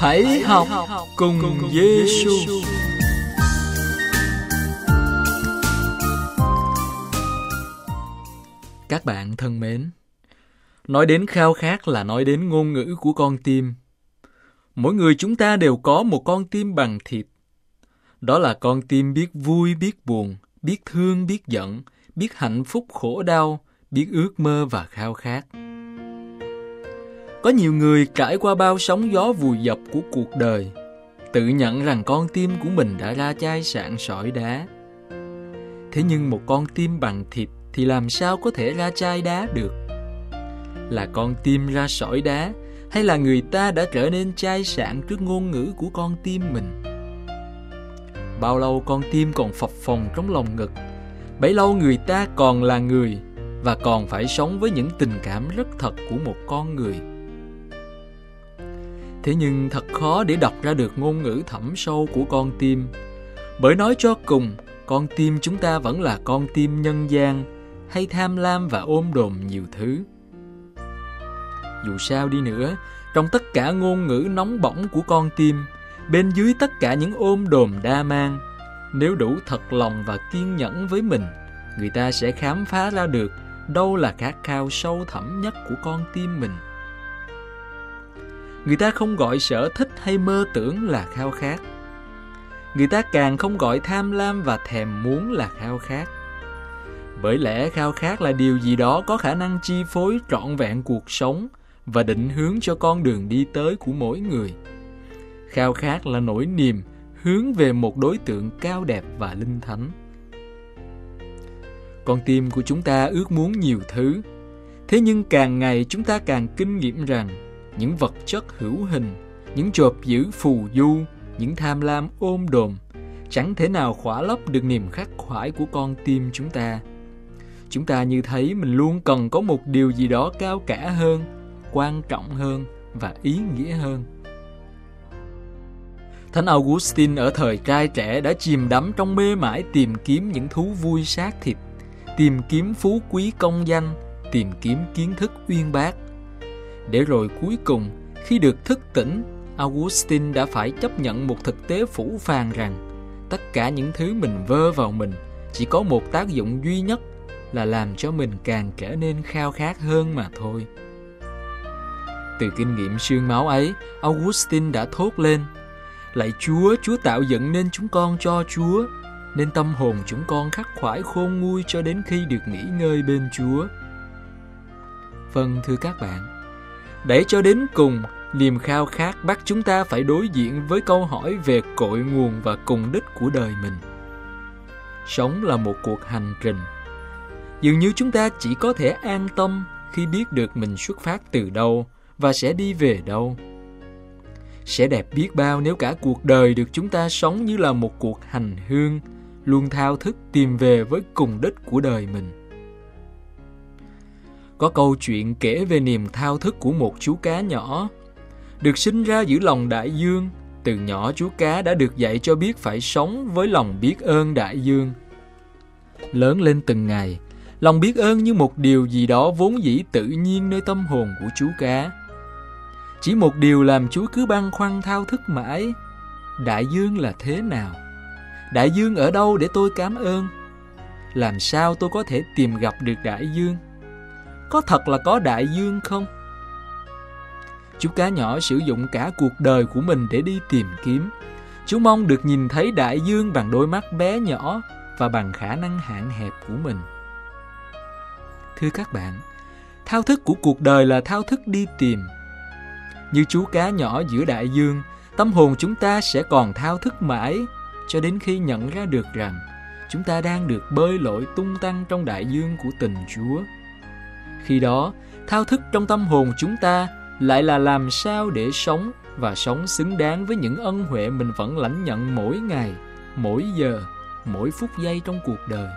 Hãy học cùng Giê-xu. Các bạn thân mến, nói đến khao khát là nói đến ngôn ngữ của con tim. Mỗi người chúng ta đều có một con tim bằng thịt. Đó là con tim biết vui, biết buồn, biết thương, biết giận, biết hạnh phúc, khổ đau, biết ước mơ và khao khát. Có nhiều người trải qua bao sóng gió vùi dập của cuộc đời, tự nhận rằng con tim của mình đã ra chai sạn sỏi đá. Thế nhưng một con tim bằng thịt thì làm sao có thể ra chai đá được? Là con tim ra sỏi đá, hay là người ta đã trở nên chai sạn trước ngôn ngữ của con tim mình? Bao lâu con tim còn phập phồng trong lòng ngực, bấy lâu người ta còn là người và còn phải sống với những tình cảm rất thật của một con người. Thế nhưng thật khó để đọc ra được ngôn ngữ thẳm sâu của con tim, bởi nói cho cùng, con tim chúng ta vẫn là con tim nhân gian, hay tham lam và ôm đồm nhiều thứ. Dù sao đi nữa, trong tất cả ngôn ngữ nóng bỏng của con tim, bên dưới tất cả những ôm đồm đa mang, nếu đủ thật lòng và kiên nhẫn với mình, người ta sẽ khám phá ra được đâu là khát khao sâu thẳm nhất của con tim mình. Người ta không gọi sở thích hay mơ tưởng là khao khát. Người ta càng không gọi tham lam và thèm muốn là khao khát. Bởi lẽ khao khát là điều gì đó có khả năng chi phối trọn vẹn cuộc sống và định hướng cho con đường đi tới của mỗi người. Khao khát là nỗi niềm hướng về một đối tượng cao đẹp và linh thánh. Con tim của chúng ta ước muốn nhiều thứ. Thế nhưng càng ngày chúng ta càng kinh nghiệm rằng những vật chất hữu hình, những chộp giữ phù du, những tham lam ôm đồm chẳng thể nào khỏa lấp được niềm khắc khoải của con tim chúng ta. Chúng ta như thấy mình luôn cần có một điều gì đó cao cả hơn, quan trọng hơn và ý nghĩa hơn. Thánh Augustine ở thời trai trẻ đã chìm đắm trong mê mải tìm kiếm những thú vui xác thịt, tìm kiếm phú quý công danh, tìm kiếm kiến thức uyên bác. Để rồi cuối cùng, khi được thức tỉnh, Augustine đã phải chấp nhận một thực tế phũ phàng rằng tất cả những thứ mình vơ vào mình chỉ có một tác dụng duy nhất là làm cho mình càng trở nên khao khát hơn mà thôi. Từ kinh nghiệm xương máu ấy, Augustine đã thốt lên: Lạy Chúa, Chúa tạo dựng nên chúng con cho Chúa, nên tâm hồn chúng con khắc khoải khôn nguôi cho đến khi được nghỉ ngơi bên Chúa. Vâng, thưa các bạn, để cho đến cùng, niềm khao khát bắt chúng ta phải đối diện với câu hỏi về cội nguồn và cùng đích của đời mình. Sống là một cuộc hành trình. Dường như chúng ta chỉ có thể an tâm khi biết được mình xuất phát từ đâu và sẽ đi về đâu. Sẽ đẹp biết bao nếu cả cuộc đời được chúng ta sống như là một cuộc hành hương, luôn thao thức tìm về với cùng đích của đời mình. Có câu chuyện kể về niềm thao thức của một chú cá nhỏ. Được sinh ra giữa lòng đại dương, từ nhỏ chú cá đã được dạy cho biết phải sống với lòng biết ơn đại dương. Lớn lên từng ngày, lòng biết ơn như một điều gì đó vốn dĩ tự nhiên nơi tâm hồn của chú cá. Chỉ một điều làm chú cứ băn khoăn thao thức mãi: đại dương là thế nào? Đại dương ở đâu để tôi cảm ơn? Làm sao tôi có thể tìm gặp được đại dương? Có thật là có đại dương không? Chú cá nhỏ sử dụng cả cuộc đời của mình để đi tìm kiếm. Chú mong được nhìn thấy đại dương bằng đôi mắt bé nhỏ và bằng khả năng hạn hẹp của mình. Thưa các bạn, thao thức của cuộc đời là thao thức đi tìm. Như chú cá nhỏ giữa đại dương, tâm hồn chúng ta sẽ còn thao thức mãi cho đến khi nhận ra được rằng chúng ta đang được bơi lội tung tăng trong đại dương của tình Chúa. Khi đó, thao thức trong tâm hồn chúng ta lại là làm sao để sống và sống xứng đáng với những ân huệ mình vẫn lãnh nhận mỗi ngày, mỗi giờ, mỗi phút giây trong cuộc đời.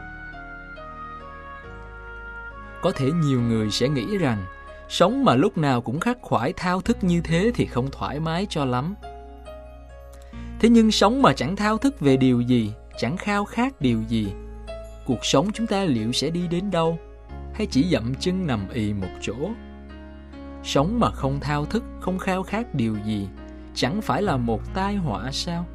Có thể nhiều người sẽ nghĩ rằng sống mà lúc nào cũng khắc khoải thao thức như thế thì không thoải mái cho lắm. Thế nhưng sống mà chẳng thao thức về điều gì, chẳng khao khát điều gì, cuộc sống chúng ta liệu sẽ đi đến đâu? Hay chỉ dậm chân nằm ì một chỗ? Sống mà không thao thức, không khao khát điều gì, chẳng phải là một tai họa sao?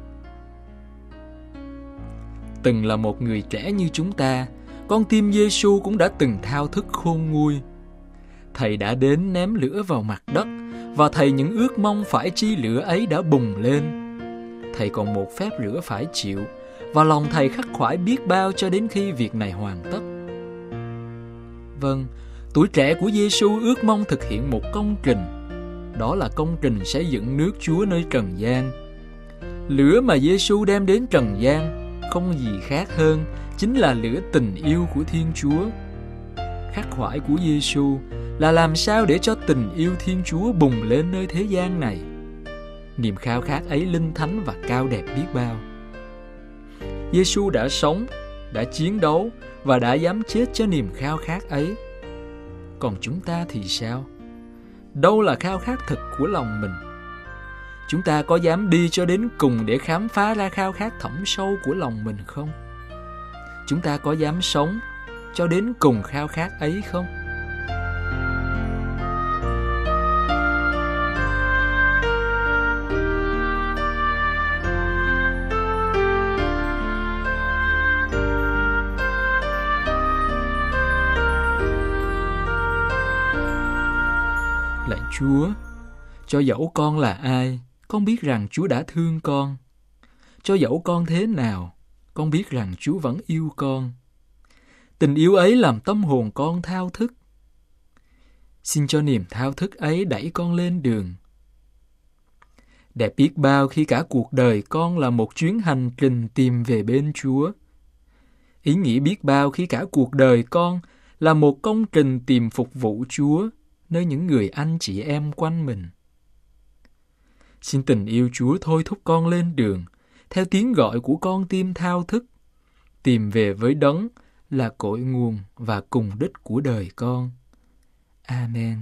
Từng là một người trẻ như chúng ta, con tim Giê-xu cũng đã từng thao thức khôn nguôi. Thầy đã đến ném lửa vào mặt đất, và Thầy những ước mong phải chi lửa ấy đã bùng lên. Thầy còn một phép rửa phải chịu, và lòng Thầy khắc khoải biết bao cho đến khi việc này hoàn tất. Vâng, tuổi trẻ của Giê-xu ước mong thực hiện một công trình. Đó là công trình xây dựng nước Chúa nơi trần gian. Lửa mà Giê-xu đem đến trần gian không gì khác hơn chính là lửa tình yêu của Thiên Chúa. Khắc khoải của Giê-xu là làm sao để cho tình yêu Thiên Chúa bùng lên nơi thế gian này. Niềm khao khát ấy linh thánh và cao đẹp biết bao. Giê-xu đã sống, đã chiến đấu và đã dám chết cho niềm khao khát ấy. Còn chúng ta thì sao? Đâu là khao khát thực của lòng mình? Chúng ta có dám đi cho đến cùng để khám phá ra khao khát thẳm sâu của lòng mình không? Chúng ta có dám sống cho đến cùng khao khát ấy không? Lạy Chúa, cho dẫu con là ai, con biết rằng Chúa đã thương con. Cho dẫu con thế nào, con biết rằng Chúa vẫn yêu con. Tình yêu ấy làm tâm hồn con thao thức. Xin cho niềm thao thức ấy đẩy con lên đường. Đẹp biết bao khi cả cuộc đời con là một chuyến hành trình tìm về bên Chúa. Ý nghĩa biết bao khi cả cuộc đời con là một công trình tìm phục vụ Chúa nơi những người anh chị em quanh mình. Xin tình yêu Chúa thôi thúc con lên đường, theo tiếng gọi của con tim thao thức, tìm về với Đấng là cội nguồn và cùng đích của đời con. Amen.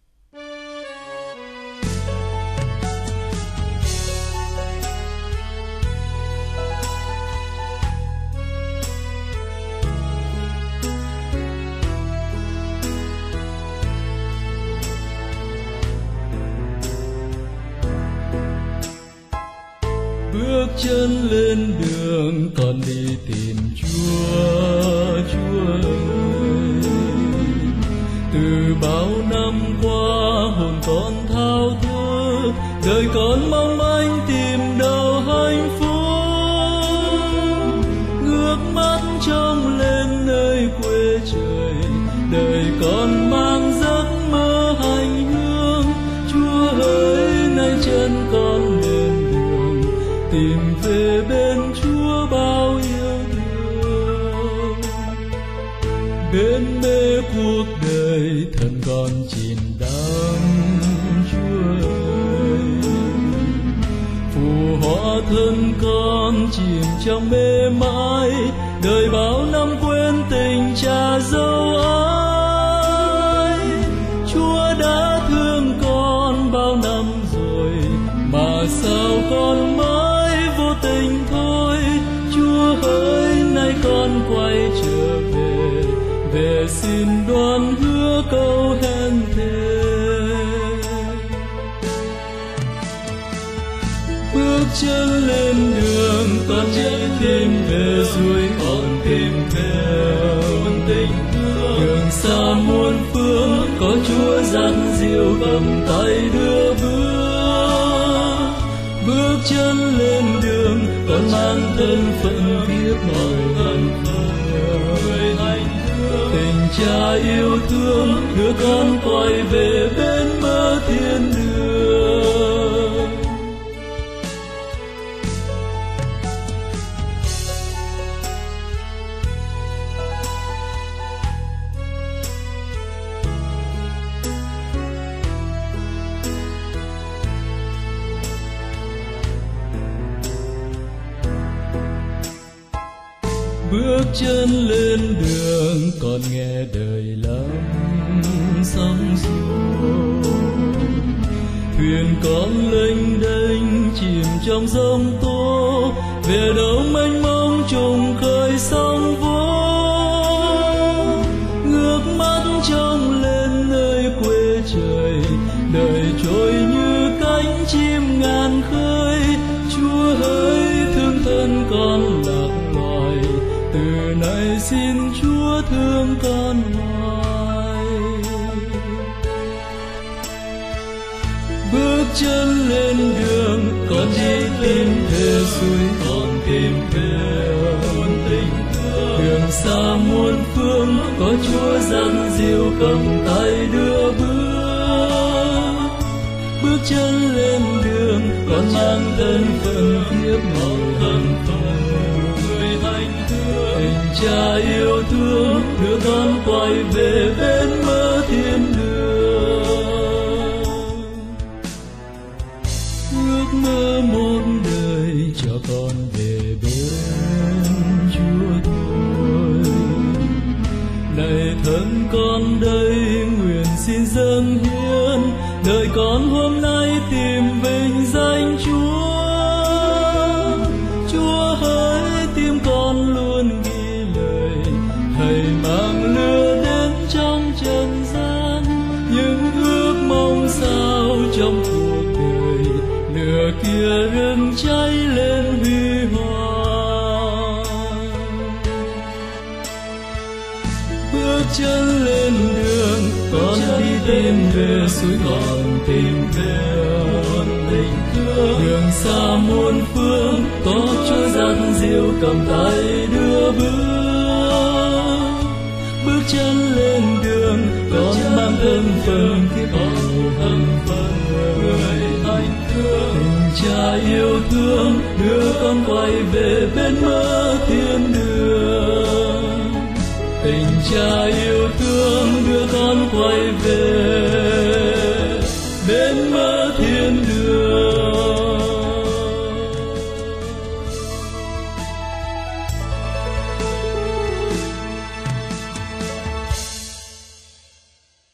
Bước chân lên đường con đi tìm Chúa, Chúa ơi. Từ bao năm qua hồn con thao thức, đời con mong manh tìm đâu hạnh phúc. Ngước mắt trông lên nơi quê trời, đời con mang giấc mơ hành hương. Chúa ơi, nay chân con tìm về bên Chúa bao yêu thương. Bên bề cuộc đời thân con chìm đắm, Chúa ơi. Phù hóa thân con chìm trong mê mãi, đời bao năm quên tình cha dâu ái. Chúa đã thương con bao năm rồi, mà sao con mãi tình thôi. Chúa ơi, nay con quay trở về, về xin đoan hứa câu hẹn thề. Bước chân lên đường con chạy tìm về, rồi còn tìm theo tình thương. Đường xa muôn phương có Chúa dắt dìu cầm tay đưa bước. Bước chân lên đường con mang thân phận biết mọi gần người hạnh phúc. Tình cha yêu thương đưa con quay về bên bờ thiên đường. Bước chân lên đường còn nghe đời lắm sóng xô. Thuyền con lênh đênh chìm trong giông tố, về đâu mênh mông trùng khơi sóng vỗ. Ngước mắt trông lên nơi quê trời, đời trôi như cánh chim ngàn khơi. Lạy xin Chúa thương con hoài. Bước chân lên đường, con đi tìm về suối, con tìm về muôn tình thương. Đường xa muôn phương, có Chúa dắt dìu cầm tay đưa bước. Bước chân lên đường, con mang thân phận tiếp màu hằng phần người hạnh thương. Tình Cha yêu thương đưa con quay về bên mơ thiên đường. Ước mơ một đời cho con về bên Chúa thôi. Này thân con đây nguyện xin dâng hiến đời con hôm nay tìm vinh danh Chúa. Chúa hỡi tim con luôn ghi lời, hãy mang lửa đến trong trần gian. Những ước mong sao trong cuộc đời, lửa kia rừng cháy lên huy hoàng. Bước chân lên đường, con đi tìm về suối, con tìm về muôn tình thương. Đường xa muôn phương, có Chúa dắt dìu cầm tay đưa bước. Bước chân lên đường, con mang thân phận kiếp hậu hằng phần người hạnh thương. Tình Cha yêu thương đưa con quay về bên mơ thiên đường. Tình Cha yêu thương đưa con quay về